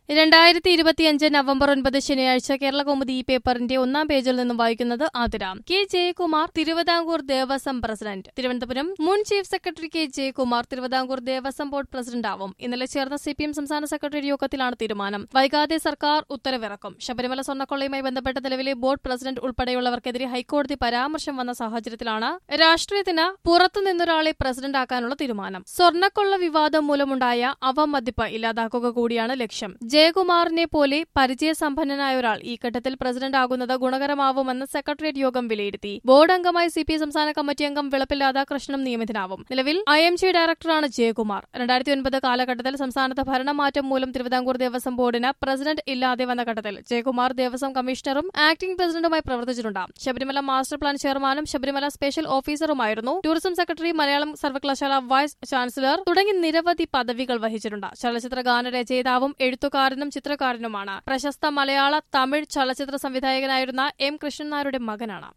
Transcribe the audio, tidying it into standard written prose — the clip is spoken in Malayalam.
2025 നവംബർ 9 ശനിയാഴ്ച കേരളകൗമുദി ഈ പേപ്പറിന്റെ ഒന്നാം പേജിൽ നിന്നും വായിക്കുന്നത് ആതിര. K Jayakumar Thiruvithamkur Devaswom president. തിരുവനന്തപുരം മുൻ chief secretary K Jayakumar Thiruvithamkur Devaswom board പ്രസിഡന്റാവും. ഇന്നലെ ചേർന്ന സിപിഎം സംസ്ഥാന സെക്രട്ടറി യോഗത്തിലാണ് തീരുമാനം. വൈകാതെ സർക്കാർ ഉത്തരവിറക്കും. ശബരിമല സ്വർണ്ണക്കൊള്ളയുമായി ബന്ധപ്പെട്ട നിലവിലെ ബോർഡ് പ്രസിഡന്റ് ഉൾപ്പെടെയുള്ളവർക്കെതിരെ ഹൈക്കോടതി പരാമർശം വന്ന സാഹചര്യത്തിലാണ് രാഷ്ട്രീയത്തിന് പുറത്തുനിന്നൊരാളെ പ്രസിഡന്റാക്കാനുള്ള തീരുമാനം. സ്വർണ്ണക്കൊള്ള വിവാദം മൂലമുണ്ടായ അവമതിപ്പ് ഇല്ലാതാക്കുക കൂടിയാണ് ലക്ഷ്യം. ജയകുമാറിനെ പോലെ പരിചയസമ്പന്നനായ ഒരാൾ ഈ ഘട്ടത്തിൽ പ്രസിഡന്റ് ആകുന്നത് ഗുണകരമാവുമെന്ന് സെക്രട്ടേറിയറ്റ് യോഗം വിലയിരുത്തി. ബോർഡ് അംഗമായി സിപിഐ സംസ്ഥാന കമ്മിറ്റി അംഗം വിളപ്പിൽ രാധാകൃഷ്ണനും നിയമിതനാവും. നിലവിൽ IMG ഡയറക്ടറാണ് ജയകുമാർ. 2009 കാലഘട്ടത്തിൽ സംസ്ഥാനത്ത് ഭരണമാറ്റം മൂലം തിരുവിതാംകൂർ ദേവസ്വം ബോർഡിന് പ്രസിഡന്റ് ഇല്ലാതെ വന്ന ഘട്ടത്തിൽ ജയകുമാർ ദേവസ്വം കമ്മീഷണറും ആക്ടിംഗ് പ്രസിഡന്റുമായി പ്രവർത്തിച്ചിട്ടുണ്ട്. ശബരിമല മാസ്റ്റർ പ്ലാൻ ചെയർമാനും ശബരിമല സ്പെഷ്യൽ ഓഫീസറുമായിരുന്നു. ടൂറിസം സെക്രട്ടറി, മലയാളം സർവകലാശാല വൈസ് ചാൻസലർ തുടങ്ങി നിരവധി പദവികൾ വഹിച്ചിട്ടുണ്ട്. ചലച്ചിത്ര ഗാന രചയിതാവും എഴുത്തുകാരനും ചിത്രകാരനുമാണ്. പ്രശസ്ത മലയാള, തമിഴ് ചലച്ചിത്ര സംവിധായകനായിരുന്ന M. കൃഷ്ണൻ നായരുടെ മകനാണ്.